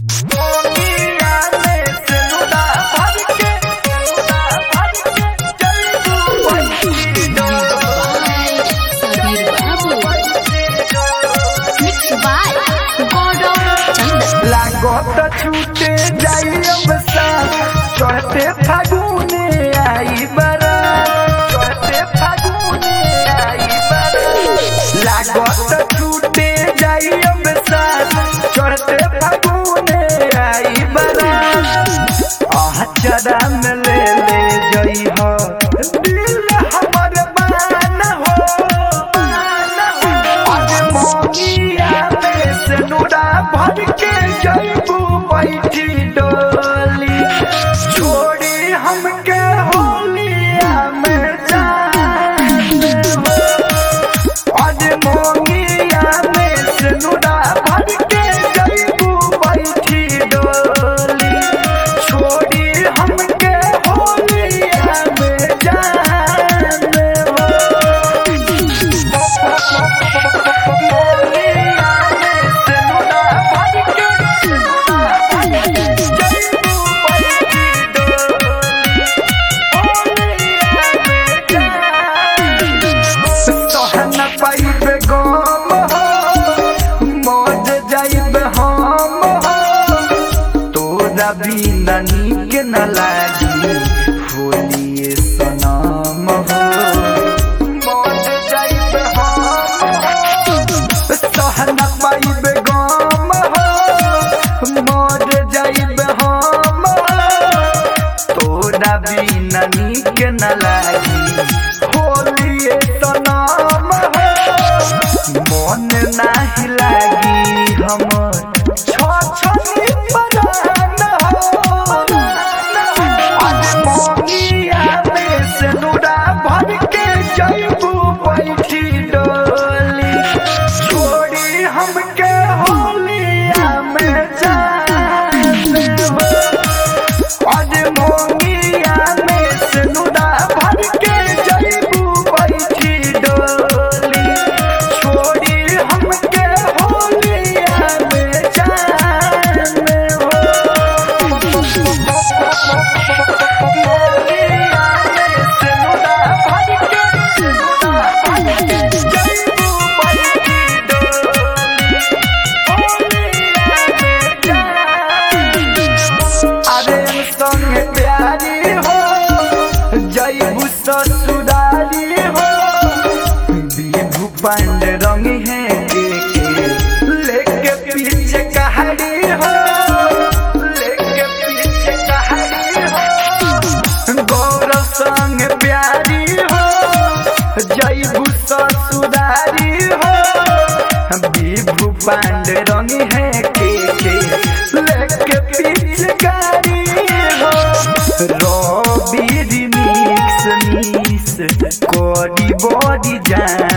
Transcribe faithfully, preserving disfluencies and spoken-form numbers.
लागत छूटे जाई अब साथ चढ़ते फागुने आई बारात चढ़ते फागुने आई बारात लागत छूटे जाई अब साथ चढ़ते फागुने आई बारात आह चरा में ले ले जई हो दिल हमर बान हो बान हो आज मोगिया में से नुरा भर के जईबू बैठी डोली छोड़ी हमके होलिया में जाने हो आज मोगिया में से नुरा भर के जईबू बैठी डोली छोड़ी हमके होलिया में जाने हो बिना नीक न लागी होलिए सनम हो मौज जाइब हम सह न पाइब गम हो मौज जाइब हम तोरा बिना नीक न लागी होलिए सनम हो मन नाही लागी हमर छ छ भर के जईबू बैठी डोली छोड़ी हमके होलिया में जाने हो आज मोगिया में से नुरा भर के जईबू बैठी डोली छोड़ी हमके होलिया में जाने हो संगे प्यारी हो जईबू ससुरारी हो विभू पांडे रंग है के के लेके पीछे कहाड़ी हो लेके पीछे कहाड़ी हो गौरव संग प्यारी हो जईबू ससुरारी हो विभू पांडे रंग है के के लेके पीछे कहाड़ी रवि रिमिक्स मिस कोडी बॉडी जान